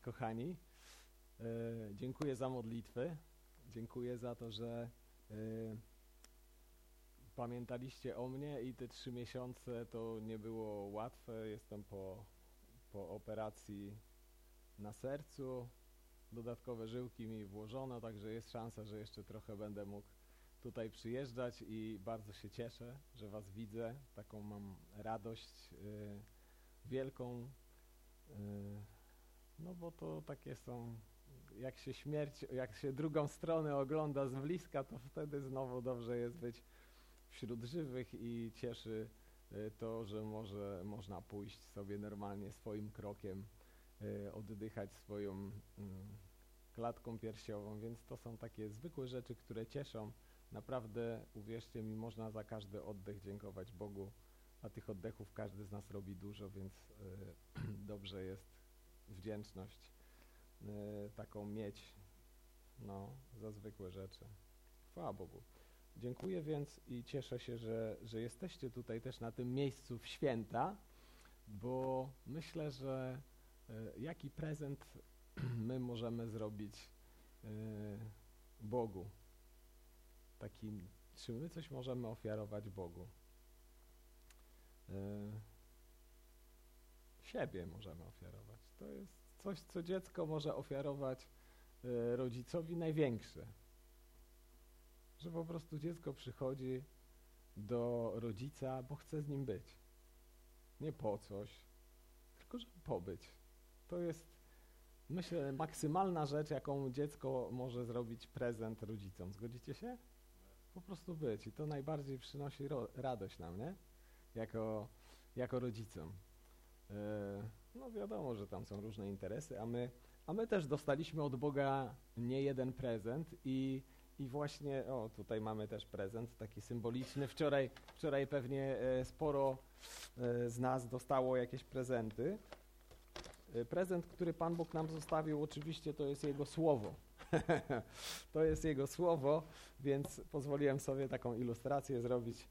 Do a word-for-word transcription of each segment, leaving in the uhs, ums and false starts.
kochani. E, dziękuję za modlitwy. Dziękuję za to, że e, pamiętaliście o mnie i te trzy miesiące to nie było łatwe. Jestem po, po operacji na sercu. Dodatkowe żyłki mi włożono, także jest szansa, że jeszcze trochę będę mógł tutaj przyjeżdżać i bardzo się cieszę, że was widzę. Taką mam radość y, wielką, y, no bo to takie są, jak się śmierć, jak się drugą stronę ogląda z bliska, to wtedy znowu dobrze jest być wśród żywych i cieszy y, to, że może można pójść sobie normalnie swoim krokiem, y, oddychać swoją y, klatką piersiową, więc to są takie zwykłe rzeczy, które cieszą. Naprawdę, uwierzcie mi, można za każdy oddech dziękować Bogu, a tych oddechów każdy z nas robi dużo, więc y, dobrze jest wdzięczność y, taką mieć, no, za zwykłe rzeczy. Chwała Bogu. Dziękuję więc i cieszę się, że, że jesteście tutaj też na tym miejscu w święta, bo myślę, że y, jaki prezent my możemy zrobić y, Bogu. Takim, czy my coś możemy ofiarować Bogu? Yy, siebie możemy ofiarować. To jest coś, co dziecko może ofiarować yy, rodzicowi największe. Że po prostu dziecko przychodzi do rodzica, bo chce z nim być. Nie po coś, tylko żeby pobyć. To jest, myślę, maksymalna rzecz, jaką dziecko może zrobić prezent rodzicom. Zgodzicie się? Po prostu być i to najbardziej przynosi ro- radość nam, nie? Jako, jako rodzicom. Yy, no wiadomo, że tam są różne interesy, a my, a my też dostaliśmy od Boga nie jeden prezent i, i właśnie, o tutaj mamy też prezent taki symboliczny. Wczoraj, wczoraj pewnie e, sporo e, z nas dostało jakieś prezenty. E, prezent, który Pan Bóg nam zostawił, oczywiście to jest Jego Słowo. To jest Jego Słowo, więc pozwoliłem sobie taką ilustrację zrobić,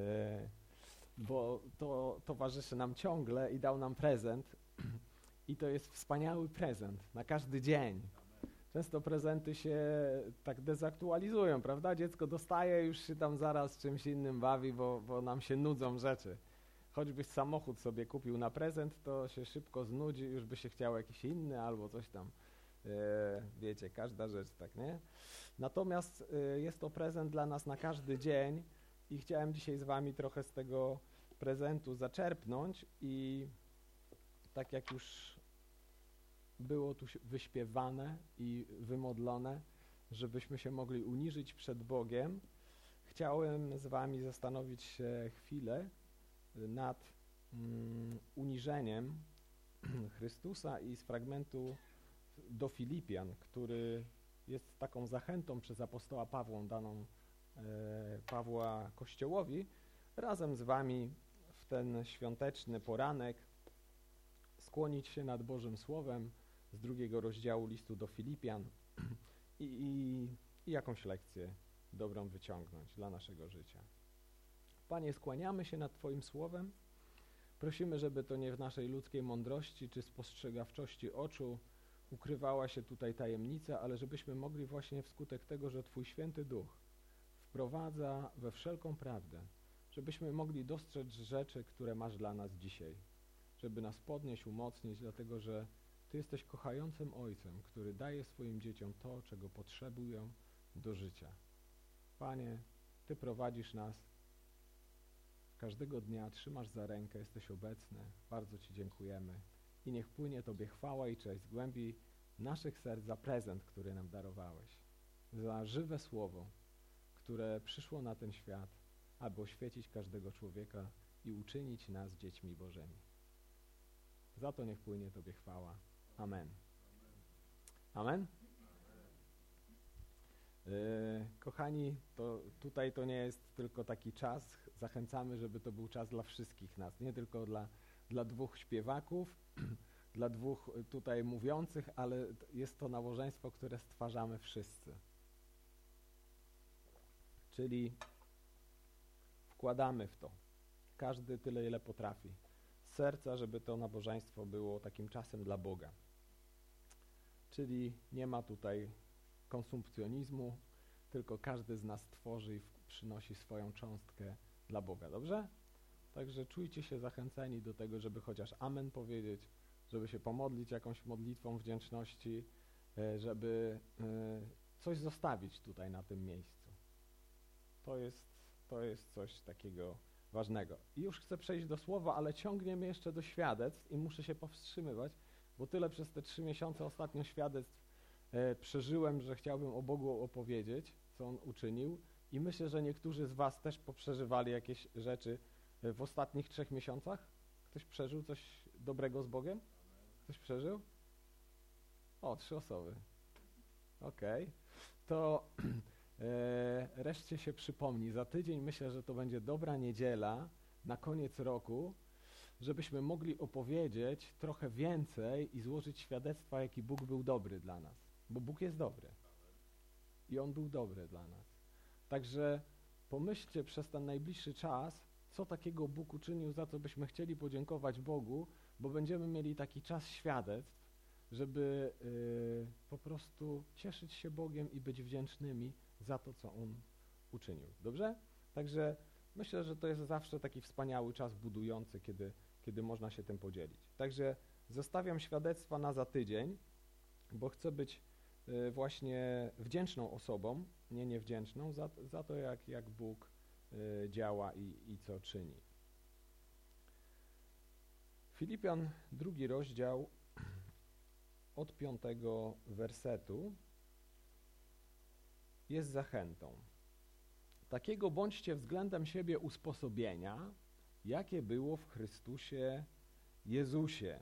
bo to towarzyszy nam ciągle i dał nam prezent i to jest wspaniały prezent na każdy dzień. Często prezenty się tak dezaktualizują, prawda? Dziecko dostaje, już się tam zaraz czymś innym bawi, bo, bo nam się nudzą rzeczy. Choćbyś samochód sobie kupił na prezent, to się szybko znudzi, już by się chciał jakiś inny albo coś tam. Wiecie, każda rzecz, tak, nie? Natomiast jest to prezent dla nas na każdy dzień i chciałem dzisiaj z wami trochę z tego prezentu zaczerpnąć i tak jak już było tu wyśpiewane i wymodlone, żebyśmy się mogli uniżyć przed Bogiem, chciałem z wami zastanowić się chwilę nad mm, uniżeniem Chrystusa i z fragmentu do Filipian, który jest taką zachętą przez apostoła Pawła daną e, Pawła Kościołowi, razem z wami w ten świąteczny poranek skłonić się nad Bożym Słowem z drugiego rozdziału listu do Filipian i, i, i jakąś lekcję dobrą wyciągnąć dla naszego życia. Panie, skłaniamy się nad Twoim Słowem. Prosimy, żeby to nie w naszej ludzkiej mądrości czy spostrzegawczości oczu ukrywała się tutaj tajemnica, ale żebyśmy mogli właśnie wskutek tego, że Twój Święty Duch wprowadza we wszelką prawdę, żebyśmy mogli dostrzec rzeczy, które masz dla nas dzisiaj, żeby nas podnieść, umocnić, dlatego że Ty jesteś kochającym Ojcem, który daje swoim dzieciom to, czego potrzebują do życia. Panie, Ty prowadzisz nas każdego dnia, trzymasz za rękę, jesteś obecny, bardzo Ci dziękujemy. I niech płynie Tobie chwała i cześć z głębi naszych serc za prezent, który nam darowałeś, za żywe słowo, które przyszło na ten świat, aby oświecić każdego człowieka i uczynić nas dziećmi Bożymi. Za to niech płynie Tobie chwała. Amen. Amen? Yy, kochani, to tutaj to nie jest tylko taki czas. Zachęcamy, żeby to był czas dla wszystkich nas, nie tylko dla dla dwóch śpiewaków, dla dwóch tutaj mówiących, ale jest to nabożeństwo, które stwarzamy wszyscy. Czyli wkładamy w to, każdy tyle, ile potrafi, z serca, żeby to nabożeństwo było takim czasem dla Boga. czyli nie ma tutaj konsumpcjonizmu, tylko każdy z nas tworzy i przynosi swoją cząstkę dla Boga, dobrze? Także czujcie się zachęceni do tego, żeby chociaż amen powiedzieć, żeby się pomodlić jakąś modlitwą wdzięczności, żeby coś zostawić tutaj na tym miejscu. To jest, to jest coś takiego ważnego. I już chcę przejść do słowa, ale ciągnie mnie jeszcze do świadectw i muszę się powstrzymywać, bo tyle przez te trzy miesiące ostatnio świadectw e, przeżyłem, że chciałbym o Bogu opowiedzieć, co On uczynił, i myślę, że niektórzy z was też poprzeżywali jakieś rzeczy w ostatnich trzech miesiącach. Ktoś przeżył coś dobrego z Bogiem? Ktoś przeżył? O, trzy osoby. Okej. Okay. To e, reszcie się przypomni. Za tydzień myślę, że to będzie dobra niedziela na koniec roku, żebyśmy mogli opowiedzieć trochę więcej i złożyć świadectwa, jaki Bóg był dobry dla nas. Bo Bóg jest dobry. I On był dobry dla nas. Także pomyślcie przez ten najbliższy czas, co takiego Bóg uczynił, za co byśmy chcieli podziękować Bogu, bo będziemy mieli taki czas świadectw, żeby y, po prostu cieszyć się Bogiem i być wdzięcznymi za to, co On uczynił. Dobrze? Także myślę, że to jest zawsze taki wspaniały czas budujący, kiedy, kiedy można się tym podzielić. Także zostawiam świadectwa na za tydzień, bo chcę być y, właśnie wdzięczną osobą, nie niewdzięczną, za, za to, jak, jak Bóg y, działa i, i co czyni. Filipian, drugi rozdział, od piątego wersetu jest zachętą. Takiego bądźcie względem siebie usposobienia, jakie było w Chrystusie Jezusie,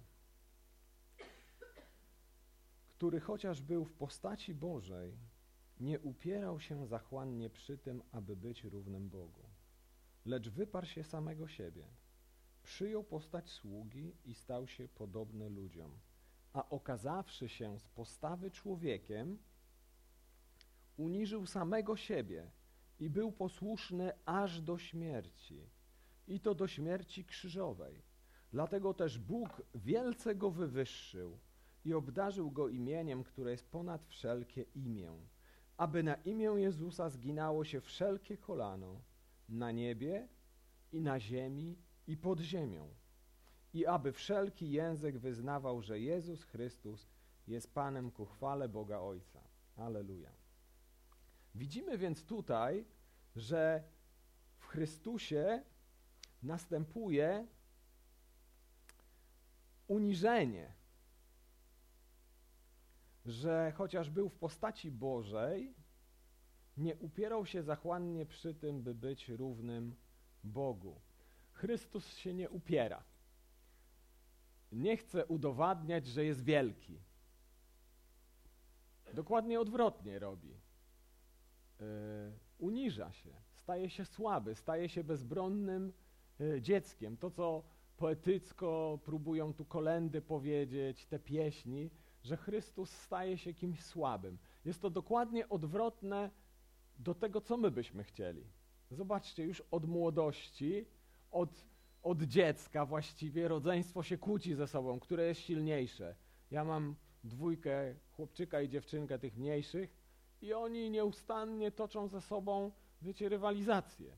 który chociaż był w postaci Bożej, nie upierał się zachłannie przy tym, aby być równym Bogu, lecz wyparł się samego siebie, przyjął postać sługi i stał się podobny ludziom, a okazawszy się z postawy człowiekiem, uniżył samego siebie i był posłuszny aż do śmierci, i to do śmierci krzyżowej. Dlatego też Bóg wielce go wywyższył i obdarzył go imieniem, które jest ponad wszelkie imię, aby na imię Jezusa zginało się wszelkie kolano, na niebie i na ziemi i pod ziemią, i aby wszelki język wyznawał, że Jezus Chrystus jest Panem ku chwale Boga Ojca. Alleluja. Widzimy więc tutaj, że w Chrystusie następuje uniżenie, że chociaż był w postaci Bożej, nie upierał się zachłannie przy tym, by być równym Bogu. Chrystus się nie upiera. Nie chce udowadniać, że jest wielki. Dokładnie odwrotnie robi. Yy, uniża się, staje się słaby, staje się bezbronnym yy, dzieckiem. To, co poetycko próbują tu kolędy powiedzieć, te pieśni, że Chrystus staje się kimś słabym. Jest to dokładnie odwrotne do tego, co my byśmy chcieli. Zobaczcie, już od młodości, od, od dziecka właściwie rodzeństwo się kłóci ze sobą, które jest silniejsze. Ja mam dwójkę, chłopczyka i dziewczynkę tych mniejszych i oni nieustannie toczą ze sobą, wiecie, rywalizację.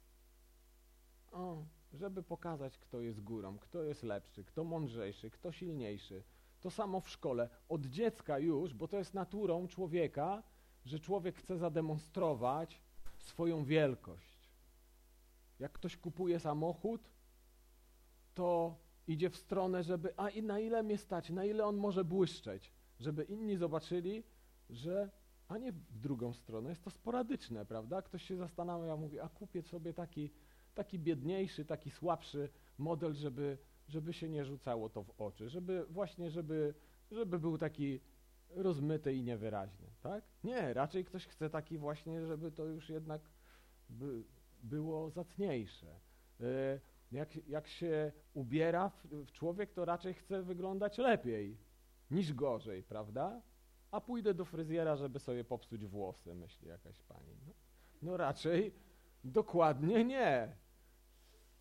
O, żeby pokazać, kto jest górą, kto jest lepszy, kto mądrzejszy, kto silniejszy. To samo w szkole. Od dziecka już, bo to jest naturą człowieka, że człowiek chce zademonstrować swoją wielkość. Jak ktoś kupuje samochód, to idzie w stronę, żeby, a i na ile mnie stać, na ile on może błyszczeć, żeby inni zobaczyli, że, a nie w drugą stronę. Jest to sporadyczne, prawda? Ktoś się zastanawia, mówi, a kupię sobie taki, taki biedniejszy, taki słabszy model, żeby, żeby się nie rzucało to w oczy, żeby właśnie, żeby, żeby był taki rozmyty i niewyraźny, tak? Nie, raczej ktoś chce taki właśnie, żeby to już jednak by, było zacniejsze. Jak, jak się ubiera w, w człowiek, to raczej chce wyglądać lepiej niż gorzej, prawda? A pójdę do fryzjera, żeby sobie popsuć włosy, myśli jakaś pani. No, no raczej dokładnie nie.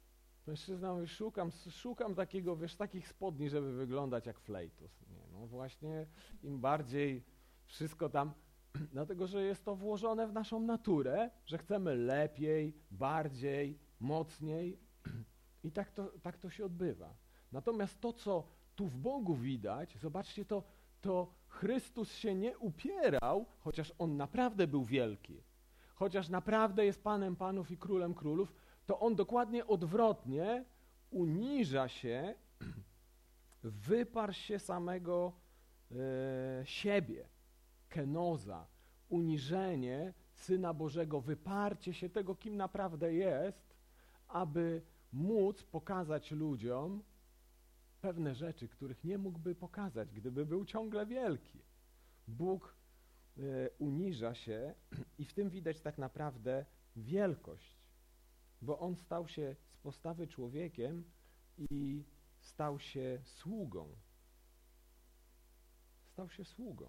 Mężczyzna mówi, szukam, szukam takiego, wiesz, takich spodni, żeby wyglądać jak Flejtus. Nie, no właśnie, im bardziej wszystko tam, dlatego, że jest to włożone w naszą naturę, że chcemy lepiej, bardziej, mocniej i tak to, tak to się odbywa. Natomiast to, co tu w Bogu widać, zobaczcie, to, to Chrystus się nie upierał, chociaż On naprawdę był wielki, chociaż naprawdę jest Panem Panów i Królem Królów, to On dokładnie odwrotnie uniża się, wyparł się samego e, siebie, kenoza, uniżenie Syna Bożego, wyparcie się tego, kim naprawdę jest, aby móc pokazać ludziom pewne rzeczy, których nie mógłby pokazać, gdyby był ciągle wielki. Bóg e, uniża się i w tym widać tak naprawdę wielkość, bo On stał się z postawy człowiekiem i stał się sługą. Stał się sługą.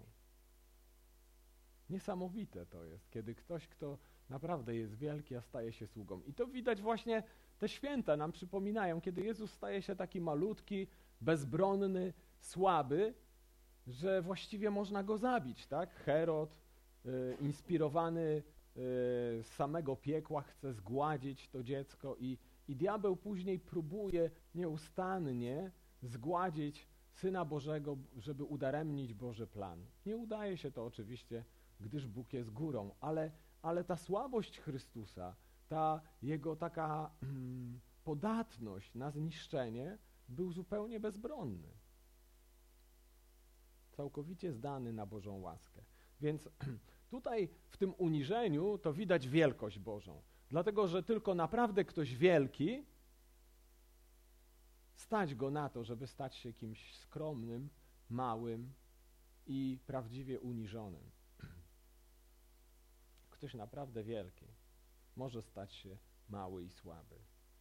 Niesamowite to jest, kiedy ktoś, kto naprawdę jest wielki, a staje się sługą. I to widać właśnie, te święta nam przypominają, kiedy Jezus staje się taki malutki, bezbronny, słaby, że właściwie można Go zabić, tak? Herod, y, inspirowany y, z samego piekła, chce zgładzić to dziecko i, i diabeł później próbuje nieustannie zgładzić Syna Bożego, żeby udaremnić Boży plan. Nie udaje się to oczywiście, gdyż Bóg jest górą, ale, ale ta słabość Chrystusa, ta Jego taka mm, podatność na zniszczenie, był zupełnie bezbronny. Całkowicie zdany na Bożą łaskę. Więc tutaj w tym uniżeniu to widać wielkość Bożą. Dlatego, że tylko naprawdę ktoś wielki stać go na to, żeby stać się kimś skromnym, małym i prawdziwie uniżonym. Ktoś naprawdę wielki może stać się mały i słaby.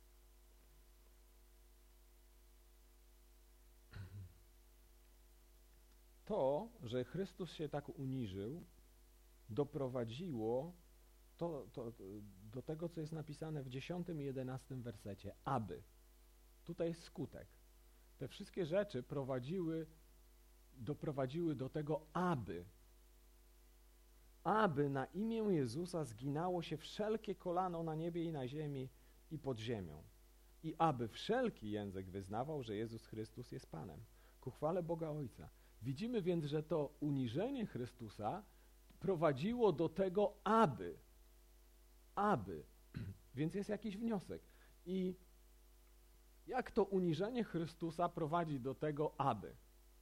To, że Chrystus się tak uniżył, doprowadziło to, to, to, do tego, co jest napisane w dziesiątym i jedenastym wersecie. Aby. Tutaj jest skutek. Te wszystkie rzeczy prowadziły, doprowadziły do tego, aby. Aby na imię Jezusa zginało się wszelkie kolano na niebie i na ziemi i pod ziemią. I aby wszelki język wyznawał, że Jezus Chrystus jest Panem. Ku chwale Boga Ojca. Widzimy więc, że to uniżenie Chrystusa prowadziło do tego, aby. Aby. Więc jest jakiś wniosek. I jak to uniżenie Chrystusa prowadzi do tego, aby?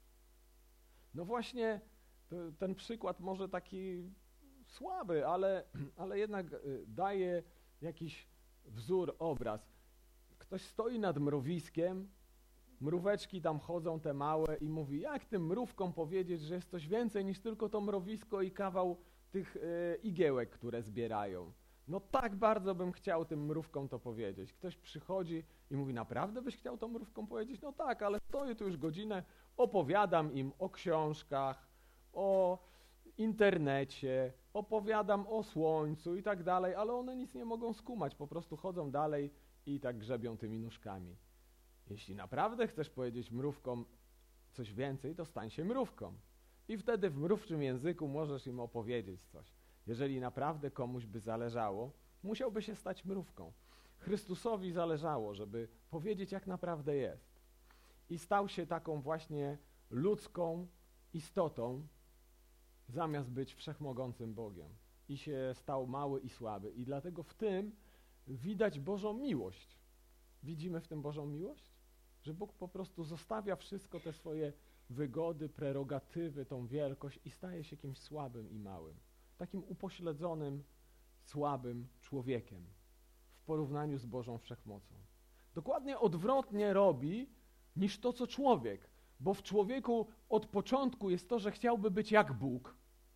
No właśnie, to, ten przykład może taki słaby, ale, ale jednak daje jakiś wzór, obraz. Ktoś stoi nad mrowiskiem, mróweczki tam chodzą te małe i mówi, jak tym mrówkom powiedzieć, że jest coś więcej niż tylko to mrowisko i kawał tych e, igiełek, które zbierają. No tak bardzo bym chciał tym mrówkom to powiedzieć. Ktoś przychodzi i mówi, naprawdę byś chciał to mrówkom powiedzieć? No tak, ale stoję tu już godzinę, opowiadam im o książkach, o internecie, opowiadam o słońcu i tak dalej, ale one nic nie mogą skumać, po prostu chodzą dalej i tak grzebią tymi nóżkami. Jeśli naprawdę chcesz powiedzieć mrówkom coś więcej, to stań się mrówką. I wtedy w mrówczym języku możesz im opowiedzieć coś. Jeżeli naprawdę komuś by zależało, musiałby się stać mrówką. Chrystusowi zależało, żeby powiedzieć, jak naprawdę jest. I stał się taką właśnie ludzką istotą, zamiast być wszechmogącym Bogiem. I się stał mały i słaby. I dlatego w tym widać Bożą miłość. Widzimy w tym Bożą miłość? Że Bóg po prostu zostawia wszystko, te swoje wygody, prerogatywy, tą wielkość i staje się kimś słabym i małym. Takim upośledzonym, słabym człowiekiem w porównaniu z Bożą Wszechmocą. Dokładnie odwrotnie robi niż to, co człowiek, bo w człowieku od początku jest to, że chciałby być jak Bóg.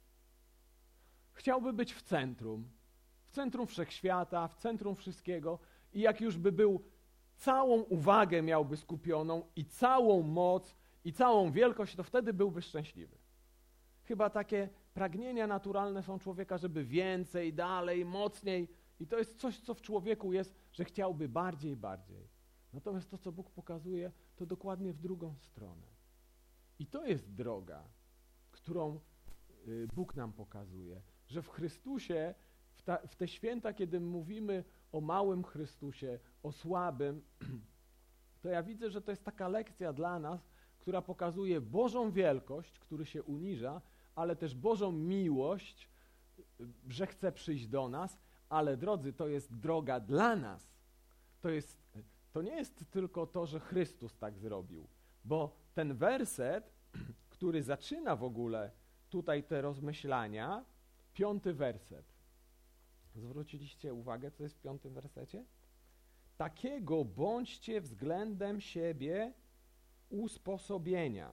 Chciałby być w centrum, w centrum wszechświata, w centrum wszystkiego i jak już by był, całą uwagę miałby skupioną i całą moc i całą wielkość, to wtedy byłby szczęśliwy. Chyba takie pragnienia naturalne są człowieka, żeby więcej, dalej, mocniej i to jest coś, co w człowieku jest, że chciałby bardziej, bardziej. Natomiast to, co Bóg pokazuje, to dokładnie w drugą stronę. I to jest droga, którą Bóg nam pokazuje, że w Chrystusie, w, ta, w te święta, kiedy mówimy o małym Chrystusie, o słabym, to ja widzę, że to jest taka lekcja dla nas, która pokazuje Bożą wielkość, który się uniża, ale też Bożą miłość, że chce przyjść do nas, ale drodzy, to jest droga dla nas. To jest, to nie jest tylko to, że Chrystus tak zrobił, bo ten werset, który zaczyna w ogóle tutaj te rozmyślania, piąty werset. Zwróciliście uwagę, co jest w piątym wersecie? Takiego bądźcie względem siebie usposobienia.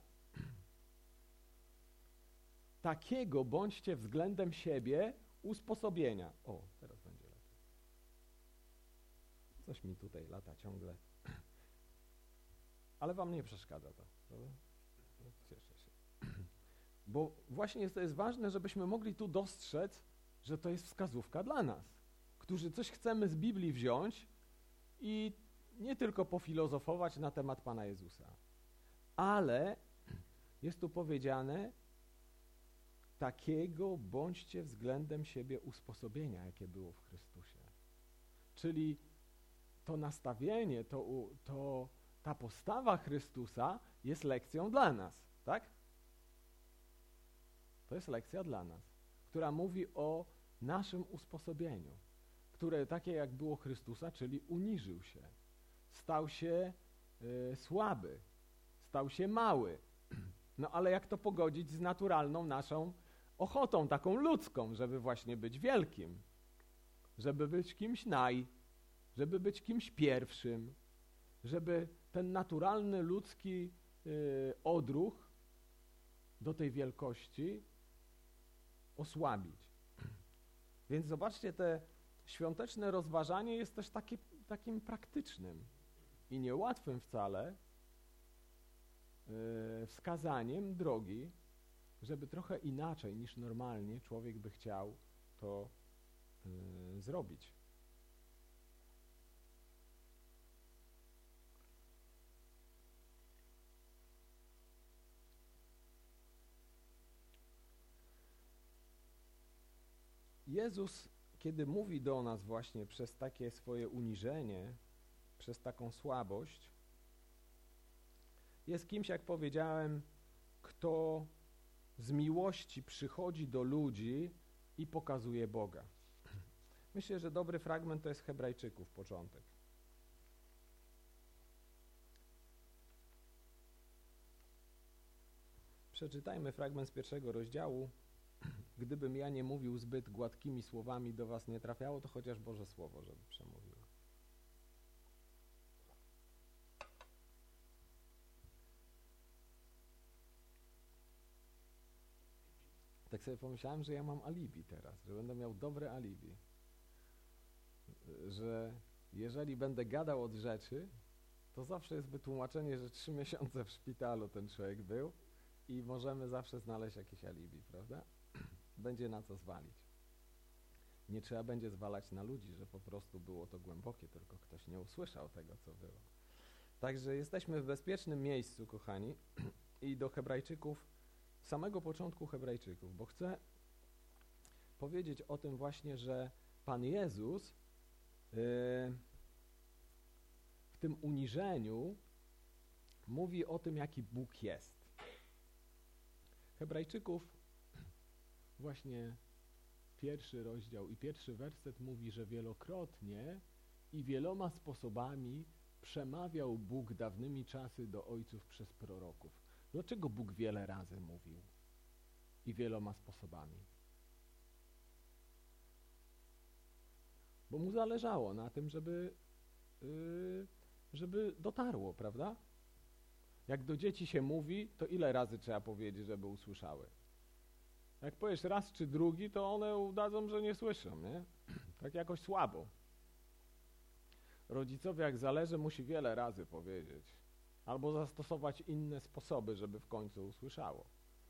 Takiego bądźcie względem siebie usposobienia. O, teraz będzie lepiej. Coś mi tutaj lata ciągle. Ale wam nie przeszkadza to, prawda? Cieszę się. Bo właśnie jest, to jest ważne, żebyśmy mogli tu dostrzec, że to jest wskazówka dla nas, którzy coś chcemy z Biblii wziąć i nie tylko pofilozofować na temat Pana Jezusa, ale jest tu powiedziane, takiego bądźcie względem siebie usposobienia, jakie było w Chrystusie. Czyli to nastawienie, to, to, ta postawa Chrystusa jest lekcją dla nas, tak? To jest lekcja dla nas, która mówi o naszym usposobieniu, które takie jak było Chrystusa, czyli uniżył się, stał się y, słaby, stał się mały. No ale jak to pogodzić z naturalną naszą ochotą, taką ludzką, żeby właśnie być wielkim, żeby być kimś naj, żeby być kimś pierwszym, żeby ten naturalny ludzki y, odruch do tej wielkości osłabić. Więc zobaczcie, te świąteczne rozważanie jest też taki, takim praktycznym i niełatwym wcale yy, wskazaniem drogi, żeby trochę inaczej niż normalnie człowiek by chciał to yy, zrobić. Jezus, kiedy mówi do nas właśnie przez takie swoje uniżenie, przez taką słabość, jest kimś, jak powiedziałem, kto z miłości przychodzi do ludzi i pokazuje Boga. Myślę, że dobry fragment to jest Hebrajczyków, początek. Przeczytajmy fragment z pierwszego rozdziału. Gdybym ja nie mówił zbyt gładkimi słowami, do was nie trafiało, to chociaż Boże Słowo, żeby przemówiło. Tak sobie pomyślałem, że ja mam alibi teraz, że będę miał dobre alibi. Że jeżeli będę gadał od rzeczy, to zawsze jest wytłumaczenie, że trzy miesiące w szpitalu ten człowiek był i możemy zawsze znaleźć jakieś alibi, prawda? Będzie na co zwalić. Nie trzeba będzie zwalać na ludzi, że po prostu było to głębokie, tylko ktoś nie usłyszał tego, co było. Także jesteśmy w bezpiecznym miejscu, kochani, i do Hebrajczyków, samego początku Hebrajczyków, bo chcę powiedzieć o tym właśnie, że Pan Jezus yy, w tym uniżeniu mówi o tym, jaki Bóg jest. Hebrajczyków właśnie pierwszy rozdział i pierwszy werset mówi, że wielokrotnie i wieloma sposobami przemawiał Bóg dawnymi czasy do ojców przez proroków. Dlaczego Bóg wiele razy mówił i wieloma sposobami? Bo mu zależało na tym, żeby, yy, żeby dotarło, prawda? Jak do dzieci się mówi, to ile razy trzeba powiedzieć, żeby usłyszały? Jak powiesz raz czy drugi, to one udadzą, że nie słyszą, nie? Tak jakoś słabo. Rodzicowi, jak zależy, musi wiele razy powiedzieć. Albo zastosować inne sposoby, żeby w końcu usłyszało.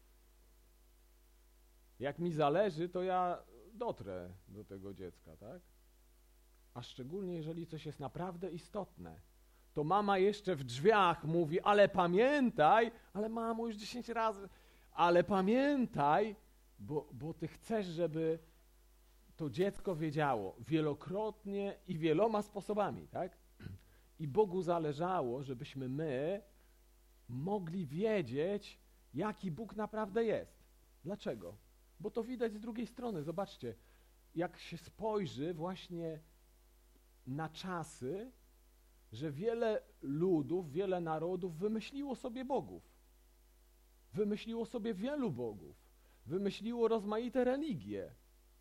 Jak mi zależy, to ja dotrę do tego dziecka, tak? A szczególnie, jeżeli coś jest naprawdę istotne, to mama jeszcze w drzwiach mówi, ale pamiętaj, ale mamo już dziesięć razy, ale pamiętaj, bo, bo ty chcesz, żeby to dziecko wiedziało wielokrotnie i wieloma sposobami, tak? I Bogu zależało, żebyśmy my mogli wiedzieć, jaki Bóg naprawdę jest. Dlaczego? Bo to widać z drugiej strony. Zobaczcie, jak się spojrzy właśnie na czasy, że wiele ludów, wiele narodów wymyśliło sobie bogów. Wymyśliło sobie wielu bogów. Wymyśliło rozmaite religie.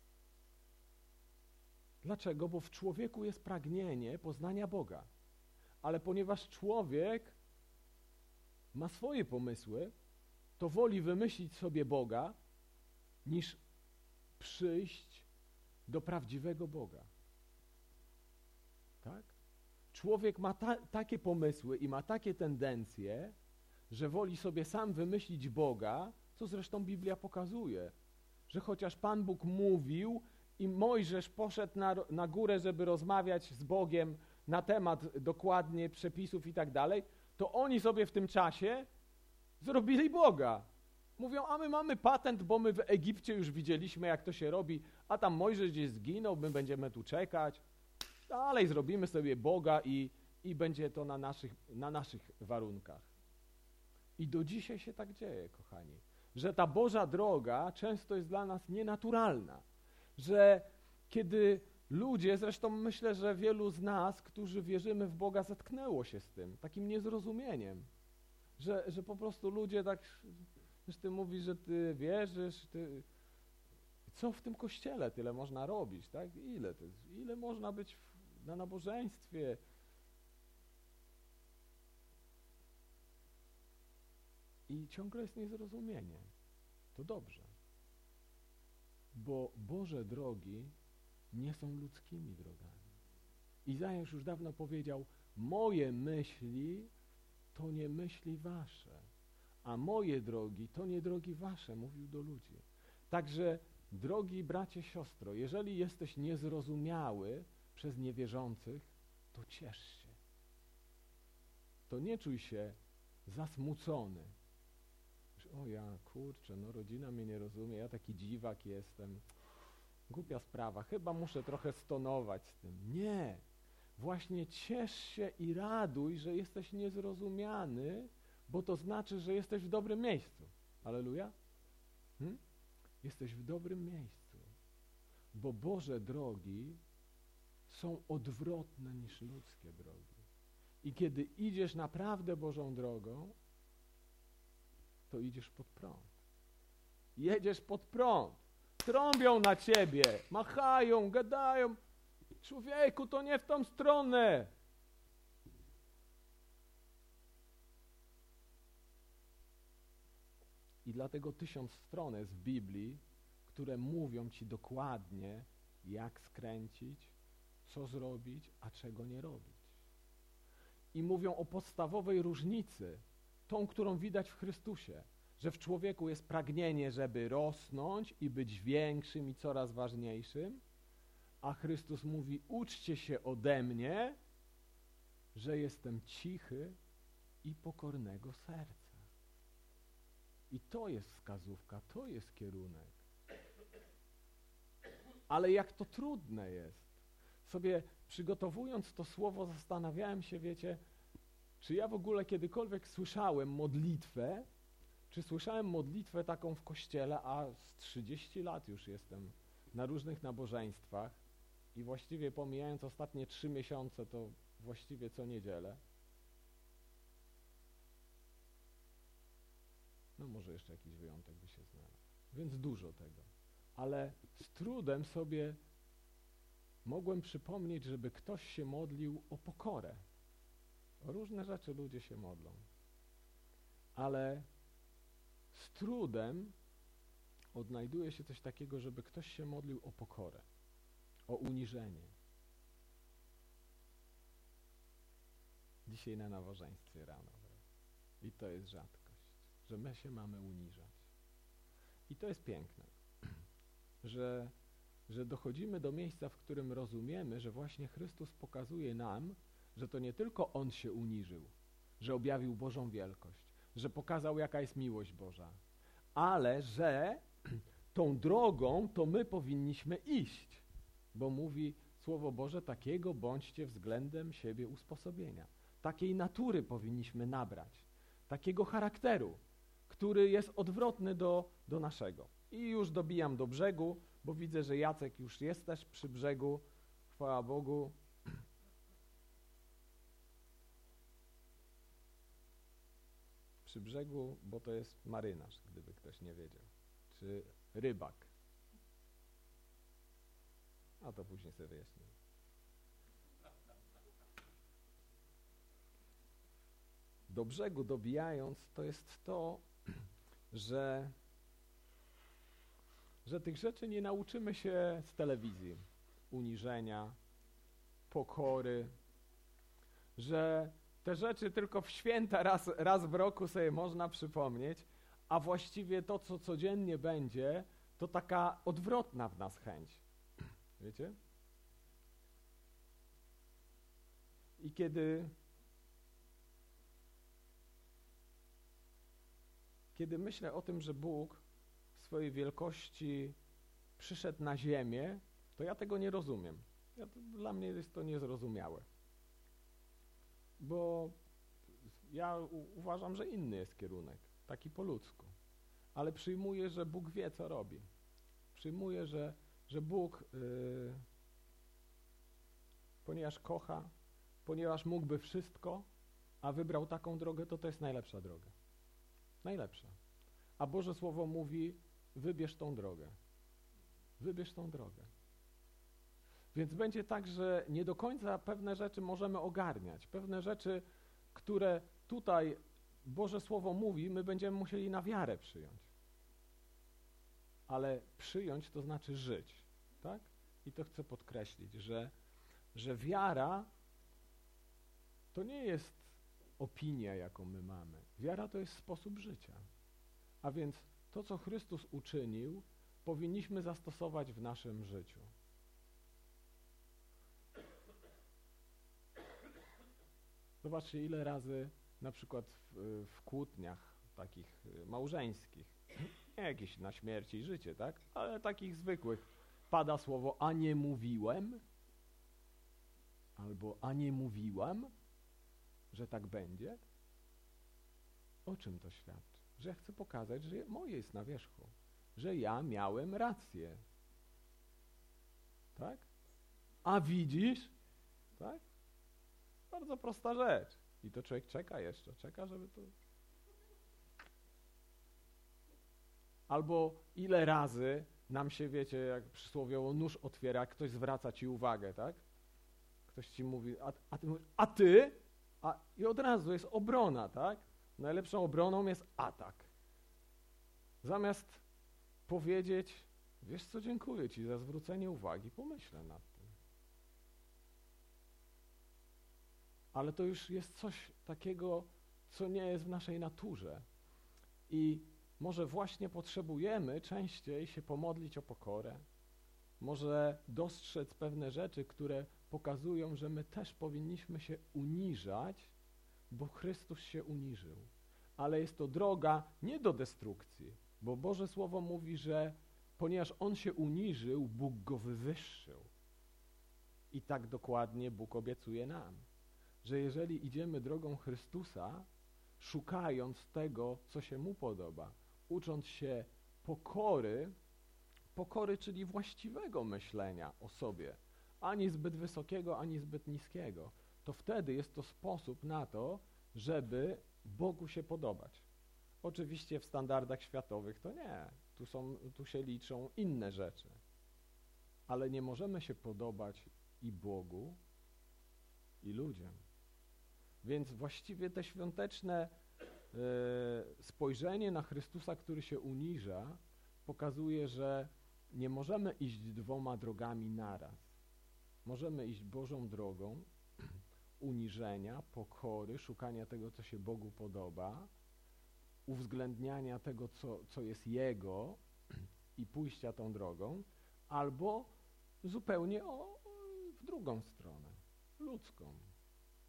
Dlaczego? Bo w człowieku jest pragnienie poznania Boga. Ale ponieważ człowiek ma swoje pomysły, to woli wymyślić sobie Boga, niż przyjść do prawdziwego Boga. Tak? Człowiek ma ta, takie pomysły i ma takie tendencje, że woli sobie sam wymyślić Boga, co zresztą Biblia pokazuje, że chociaż Pan Bóg mówił i Mojżesz poszedł na, na górę, żeby rozmawiać z Bogiem na temat dokładnie przepisów i tak dalej, to oni sobie w tym czasie zrobili Boga. Mówią, a my mamy patent, bo my w Egipcie już widzieliśmy, jak to się robi, a tam Mojżesz gdzieś zginął, my będziemy tu czekać. Dalej zrobimy sobie Boga i, i będzie to na naszych, na naszych warunkach. I do dzisiaj się tak dzieje, kochani, że ta Boża droga często jest dla nas nienaturalna, że kiedy ludzie, zresztą myślę, że wielu z nas, którzy wierzymy w Boga, zetknęło się z tym, takim niezrozumieniem, że, że po prostu ludzie tak, że ty mówisz, że ty wierzysz, ty, co w tym kościele tyle można robić, tak? Ile, to, ile można być w, na nabożeństwie? I ciągle jest niezrozumienie. To dobrze. Bo Boże drogi nie są ludzkimi drogami. Izajasz już dawno powiedział, moje myśli to nie myśli wasze, a moje drogi to nie drogi wasze, mówił do ludzi. Także, drogi bracie, siostro, jeżeli jesteś niezrozumiały przez niewierzących, to ciesz się. To nie czuj się zasmucony. O ja, kurczę, no rodzina mnie nie rozumie, ja taki dziwak jestem. Głupia sprawa, chyba muszę trochę stonować z tym. Nie, właśnie ciesz się i raduj, że jesteś niezrozumiany, bo to znaczy, że jesteś w dobrym miejscu. Alleluja? Hmm? Jesteś w dobrym miejscu, bo Boże drogi są odwrotne niż ludzkie drogi. I kiedy idziesz naprawdę Bożą drogą, to idziesz pod prąd. Jedziesz pod prąd. Trąbią na ciebie, machają, gadają. Człowieku, to nie w tą stronę. I dlatego tysiąc stron jest w Biblii, które mówią ci dokładnie, jak skręcić, co zrobić, a czego nie robić. I mówią o podstawowej różnicy, tą, którą widać w Chrystusie, że w człowieku jest pragnienie, żeby rosnąć i być większym i coraz ważniejszym, a Chrystus mówi, uczcie się ode mnie, że jestem cichy i pokornego serca. I to jest wskazówka, to jest kierunek. Ale jak to trudne jest. Sobie przygotowując to słowo zastanawiałem się, wiecie, czy ja w ogóle kiedykolwiek słyszałem modlitwę, czy słyszałem modlitwę taką w kościele, a z trzydzieści lat już jestem na różnych nabożeństwach i właściwie pomijając ostatnie trzy miesiące, to właściwie co niedzielę. No może jeszcze jakiś wyjątek by się znalazł. Więc dużo tego. Ale z trudem sobie mogłem przypomnieć, żeby ktoś się modlił o pokorę. O różne rzeczy ludzie się modlą. Ale z trudem odnajduje się coś takiego, żeby ktoś się modlił o pokorę, o uniżenie. Dzisiaj na nabożeństwie rano. I to jest rzadkość, że my się mamy uniżać. I to jest piękne, że, że dochodzimy do miejsca, w którym rozumiemy, że właśnie Chrystus pokazuje nam, że to nie tylko On się uniżył, że objawił Bożą wielkość, że pokazał, jaka jest miłość Boża, ale że tą drogą to my powinniśmy iść, bo mówi Słowo Boże, takiego bądźcie względem siebie usposobienia. Takiej natury powinniśmy nabrać, takiego charakteru, który jest odwrotny do, do naszego. I już dobijam do brzegu, bo widzę, że Jacek już jest też przy brzegu. Chwała Bogu. Przy brzegu, bo to jest marynarz, gdyby ktoś nie wiedział. Czy rybak. A to później sobie wyjaśnię. Do brzegu dobijając, to jest to, że, że tych rzeczy nie nauczymy się z telewizji. Uniżenia, pokory, że te rzeczy tylko w święta raz, raz w roku sobie można przypomnieć, a właściwie to, co codziennie będzie, to taka odwrotna w nas chęć. Wiecie? I kiedy Kiedy myślę o tym, że Bóg w swojej wielkości przyszedł na ziemię, to ja tego nie rozumiem. Ja to, dla mnie jest to niezrozumiałe. Bo ja u, uważam, że inny jest kierunek, taki po ludzku. Ale przyjmuję, że Bóg wie, co robi. Przyjmuję, że, że Bóg, yy, ponieważ kocha, ponieważ mógłby wszystko, a wybrał taką drogę, to to jest najlepsza droga. Najlepsza. A Boże Słowo mówi, wybierz tą drogę. Wybierz tą drogę. Więc będzie tak, że nie do końca pewne rzeczy możemy ogarniać. Pewne rzeczy, które tutaj Boże Słowo mówi, my będziemy musieli na wiarę przyjąć. Ale przyjąć to znaczy żyć. Tak? I to chcę podkreślić, że, że wiara to nie jest opinia, jaką my mamy. Wiara to jest sposób życia. A więc to, co Chrystus uczynił, powinniśmy zastosować w naszym życiu. Zobaczcie, ile razy na przykład w, w kłótniach takich małżeńskich, nie jakieś na śmierć i życie, tak? Ale takich zwykłych, pada słowo, a nie mówiłem, albo a nie mówiłam, że tak będzie. O czym to świadczy? Że ja chcę pokazać, że moje jest na wierzchu, że ja miałem rację. Tak? A widzisz? Tak? Bardzo prosta rzecz. I to człowiek czeka jeszcze, czeka, żeby to... Albo ile razy nam się, wiecie, jak przysłowiowo nóż otwiera, jak ktoś zwraca ci uwagę, tak? Ktoś ci mówi, a, a ty mówisz, a ty? A, i od razu jest obrona, tak? Najlepszą obroną jest atak. Zamiast powiedzieć, wiesz co, dziękuję ci za zwrócenie uwagi, pomyślę nad tym. Ale to już jest coś takiego, co nie jest w naszej naturze. I może właśnie potrzebujemy częściej się pomodlić o pokorę. Może dostrzec pewne rzeczy, które pokazują, że my też powinniśmy się uniżać, bo Chrystus się uniżył. Ale jest to droga nie do destrukcji, bo Boże Słowo mówi, że ponieważ On się uniżył, Bóg Go wywyższył. I tak dokładnie Bóg obiecuje nam, że jeżeli idziemy drogą Chrystusa, szukając tego, co się Mu podoba, ucząc się pokory, pokory, czyli właściwego myślenia o sobie, ani zbyt wysokiego, ani zbyt niskiego, to wtedy jest to sposób na to, żeby Bogu się podobać. Oczywiście w standardach światowych to nie. Tu, są, tu się liczą inne rzeczy. Ale nie możemy się podobać i Bogu, i ludziom. Więc właściwie te świąteczne e, spojrzenie na Chrystusa, który się uniża, pokazuje, że nie możemy iść dwoma drogami naraz. Możemy iść Bożą drogą uniżenia, pokory, szukania tego, co się Bogu podoba, uwzględniania tego, co, co jest Jego i pójścia tą drogą, albo zupełnie o, w drugą stronę, ludzką.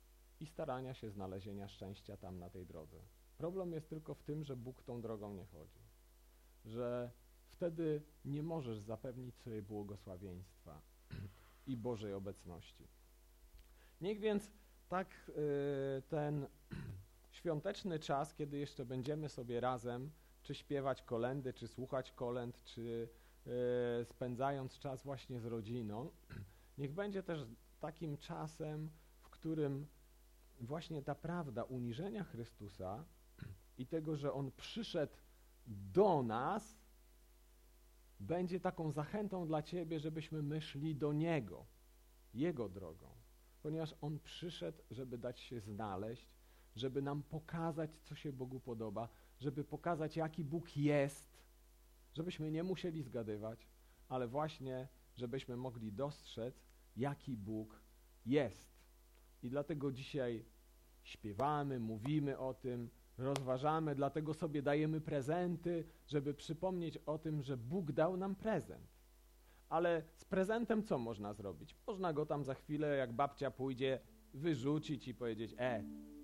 i starania się znalezienia szczęścia tam na tej drodze. Problem jest tylko w tym, że Bóg tą drogą nie chodzi, że wtedy nie możesz zapewnić sobie błogosławieństwa i Bożej obecności. Niech więc tak y, ten świąteczny czas, kiedy jeszcze będziemy sobie razem, czy śpiewać kolędy, czy słuchać kolęd, czy y, spędzając czas właśnie z rodziną, niech będzie też takim czasem, w którym właśnie ta prawda uniżenia Chrystusa i tego, że On przyszedł do nas, będzie taką zachętą dla Ciebie, żebyśmy my szli do Niego, Jego drogą. Ponieważ On przyszedł, żeby dać się znaleźć, żeby nam pokazać, co się Bogu podoba, żeby pokazać, jaki Bóg jest, żebyśmy nie musieli zgadywać, ale właśnie, żebyśmy mogli dostrzec, jaki Bóg jest. I dlatego dzisiaj śpiewamy, mówimy o tym, rozważamy, dlatego sobie dajemy prezenty, żeby przypomnieć o tym, że Bóg dał nam prezent. Ale z prezentem co można zrobić? Można go tam za chwilę, jak babcia pójdzie, wyrzucić i powiedzieć e.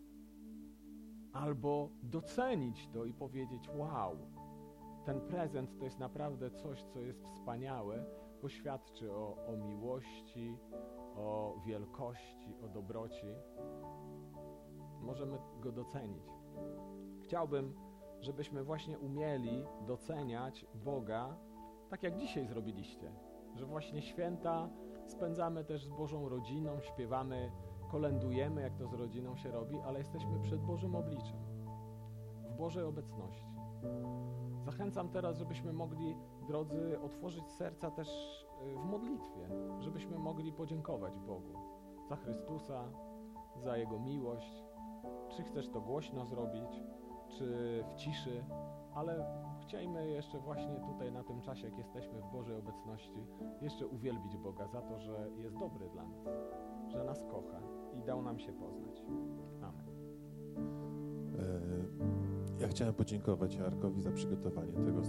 Albo docenić to i powiedzieć wow, ten prezent to jest naprawdę coś, co jest wspaniałe, bo świadczy o, o miłości, o wielkości, o dobroci. Możemy go docenić. Chciałbym, żebyśmy właśnie umieli doceniać Boga, tak jak dzisiaj zrobiliście, że właśnie święta spędzamy też z Bożą rodziną, śpiewamy, kolędujemy, jak to z rodziną się robi, ale jesteśmy przed Bożym obliczem, w Bożej obecności. Zachęcam teraz, żebyśmy mogli, drodzy, otworzyć serca też w modlitwie, żebyśmy mogli podziękować Bogu za Chrystusa, za Jego miłość. Czy chcesz to głośno zrobić, czy w ciszy, ale chciejmy jeszcze właśnie tutaj na tym czasie, jak jesteśmy w Bożej obecności, jeszcze uwielbić Boga za to, że jest dobry dla nas, że nas kocha i dał nam się poznać. Amen. Ja chciałem podziękować Jarkowi za przygotowanie tego